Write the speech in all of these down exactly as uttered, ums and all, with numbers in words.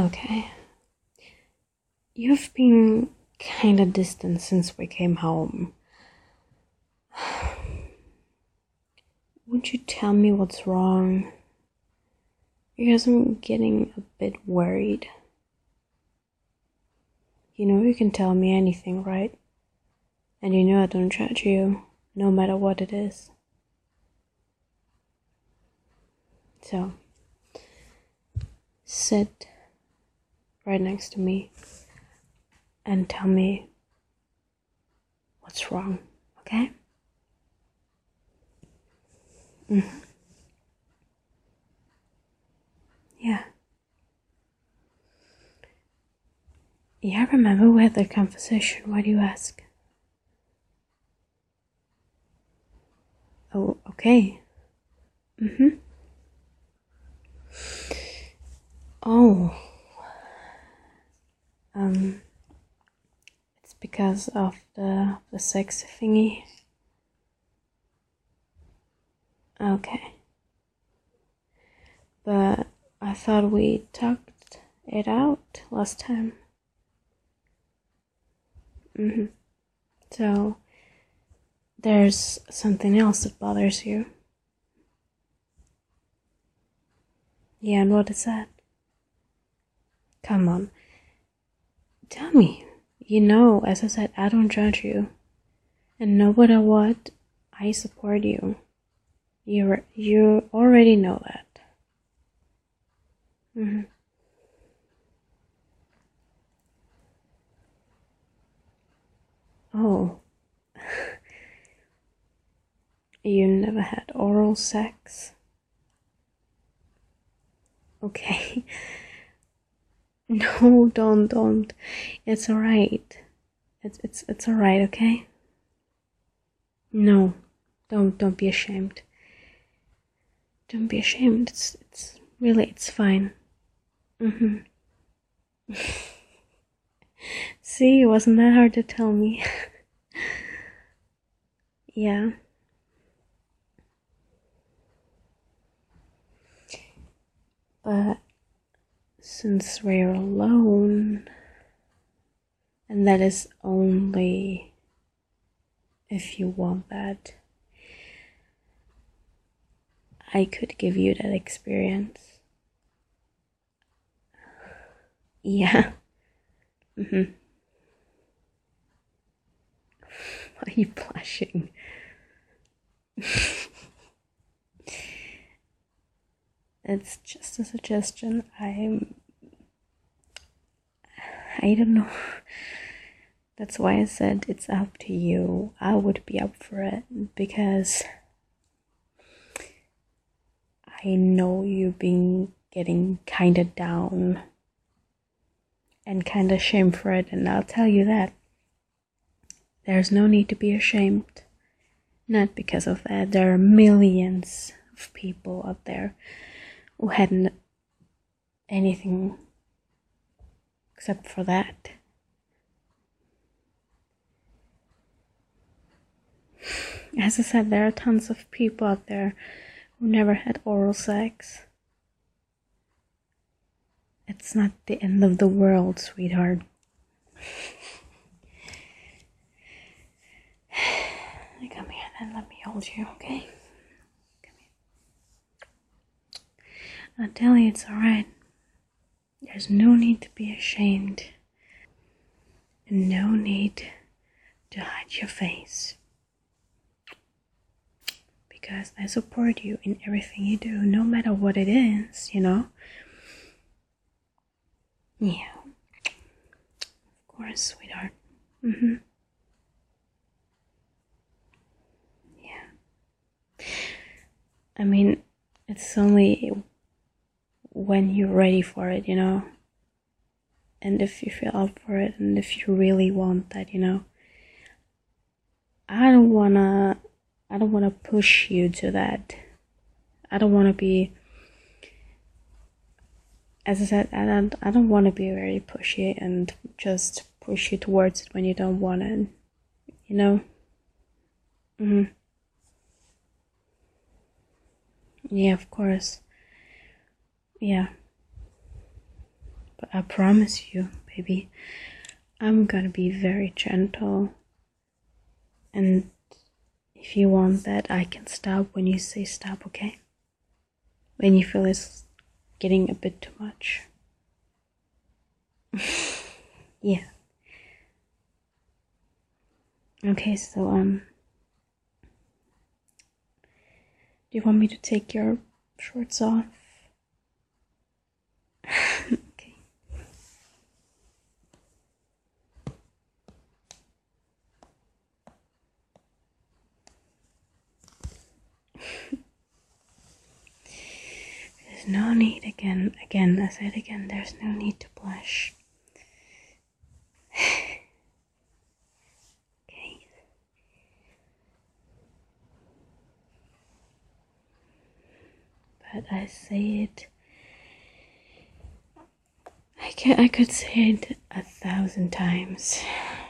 Okay. You've been kinda distant since we came home. Would you tell me what's wrong? Because I'm getting a bit worried. You know you can tell me anything, right? And you know I don't judge you, no matter what it is. So, sit right next to me and tell me what's wrong, okay? Mm-hmm. Yeah. Yeah, I remember we had that conversation. Why do you ask? Oh, okay. Mm-hmm. Oh. Um, it's because of the the sex thingy. Okay. But I thought we talked it out last time. Mm-hmm. So there's something else that bothers you. Yeah, and what is that? Come on. Tell me. You know, as I said, I don't judge you. And no matter what, I support you. You you already know that. Mm-hmm. Oh. You never had oral sex? Okay. No, don't, don't. It's alright. It's it's it's alright, okay? No, don't don't be ashamed. Don't be ashamed. It's it's really it's fine. Mhm. See, it wasn't that hard to tell me. Yeah. But since we're alone, and that is only if you want that, I could give you that experience. Yeah. Mhm. Why are you blushing? It's just a suggestion. I'm. I don't know. That's why I said it's up to you. I would be up for it because I know you've been getting kinda down and kinda ashamed for it, and I'll tell you that. There's no need to be ashamed. Not because of that. There are millions of people out there who hadn't anything except for that. As I said, there are tons of people out there who never had oral sex. It's not the end of the world, sweetheart. Come here and let me hold you, okay? Come here. I'll tell you it's alright. There's no need to be ashamed. And no need to hide your face. Because I support you in everything you do, no matter what it is, you know? Yeah. Of course, sweetheart. Mm-hmm. Yeah. I mean, it's only when you're ready for it, you know? And if you feel up for it, and if you really want that, you know? I don't wanna, I don't wanna push you to that. I don't wanna be, as I said, I don't, I don't wanna be very pushy and just push you towards it when you don't want it, you know? Mm-hmm. Yeah, of course. Yeah. But I promise you, baby, I'm gonna be very gentle. And if you want that, I can stop when you say stop, okay? When you feel it's getting a bit too much. Yeah. Okay, so, um, do you want me to take your shorts off? Okay. There's no need again, again, I said again, there's no need to blush. Okay. But I say it, I can I could say it a thousand times.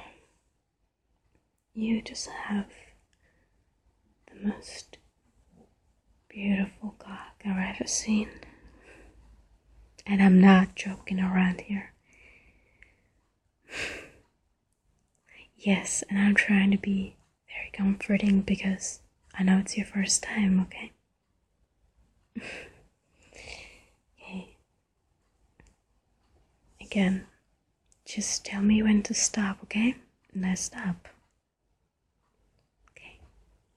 You just have the most beautiful cock I've ever seen. And I'm not joking around here. Yes, and I'm trying to be very comforting because I know it's your first time, okay? Okay. Again, just tell me when to stop, okay? And I stop. Okay.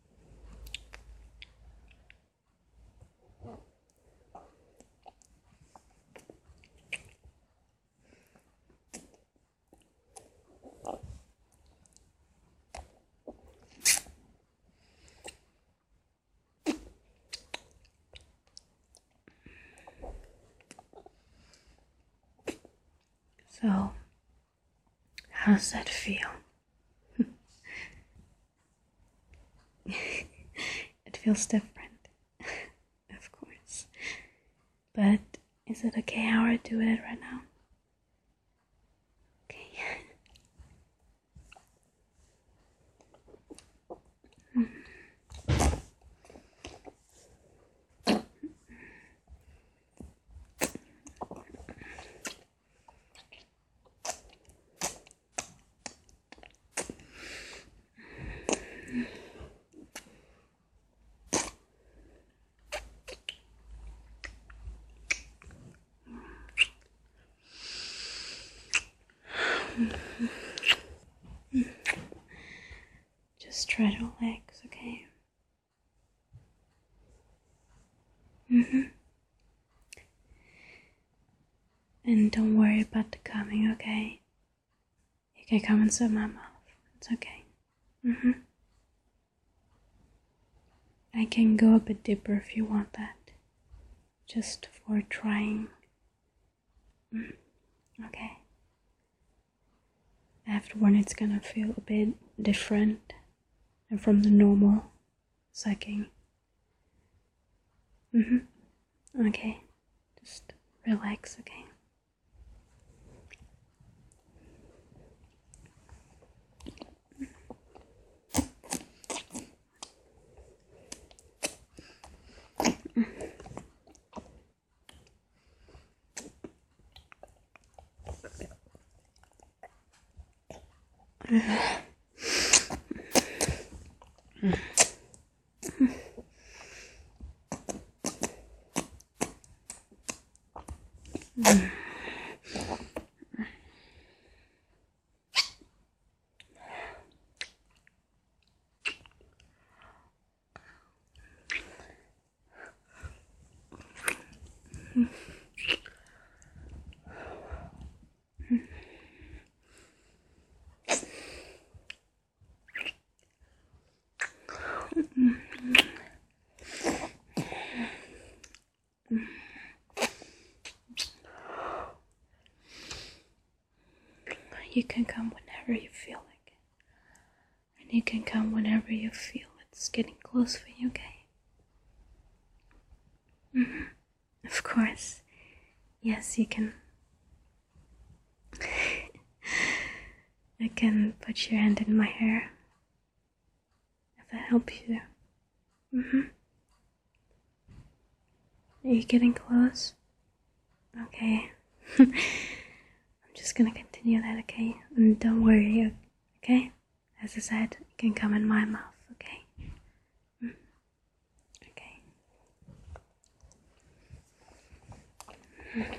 So, how's that feel? It feels different, of course. But is it okay how I do it right now? Okay. Just try to relax, okay? Mm-hmm. And don't worry about the coming, okay? You can come inside my mouth. It's okay. Mm-hmm. I can go a bit deeper if you want that. Just for trying. Mm. Okay. Afterward, it's gonna feel a bit different and from the normal sucking. Mm-hmm. Okay. Just relax, okay? You can come whenever you feel like it. And you can come whenever you feel it's getting close for you, okay? Mm-hmm. Of course. Yes, you can. I can put your hand in my hair. If that helps you. Mm-hmm. Are you getting close? Okay. you that, okay? And don't worry, okay? As I said, it can come in my mouth, okay? Mm. Okay. Mm.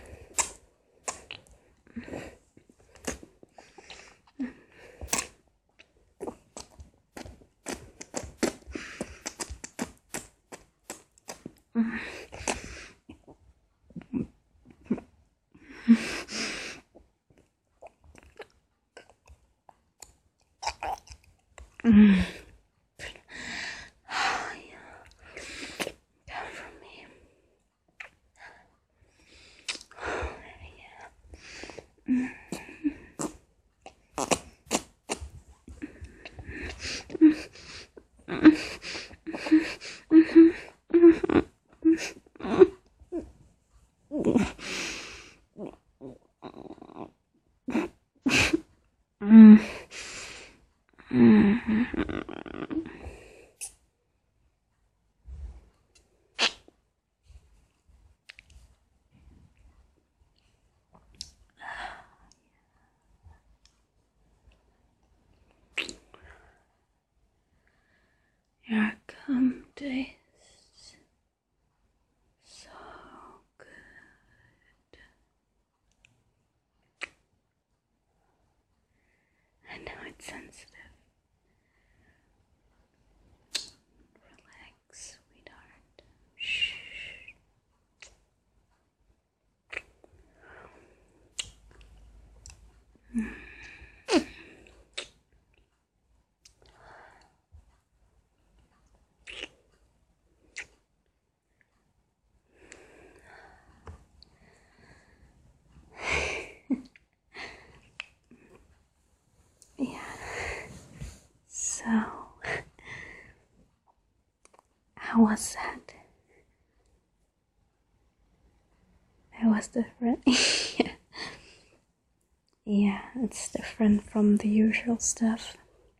Mm. Oh, yeah. Come from me. Oh, yeah. Mm. Mm. Mm. Your cum tastes so good. I know it's sensitive. Relax, sweetheart. Shh. Mm. Yeah. So, how was that? It was different. Yeah. Yeah, it's different from the usual stuff.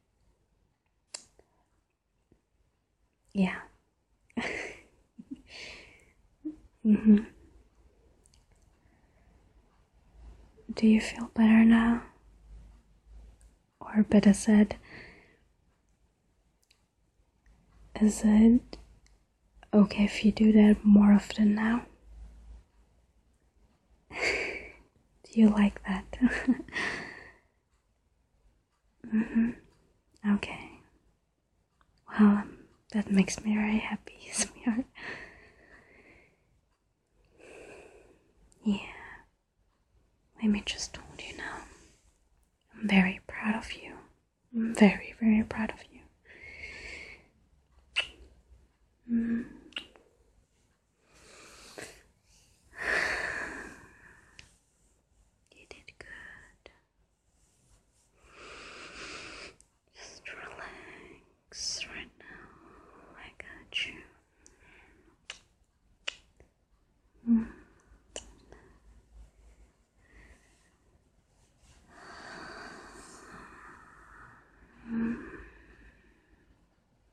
Yeah. Mm-hmm. Do you feel better now? Or better said, is it okay if you do that more often now? Do you like that? Mm-hmm. Okay. Well, um, that makes me very happy, sweetheart. Yeah. Let me just told you now. I'm very proud of you. I'm very, very proud of you.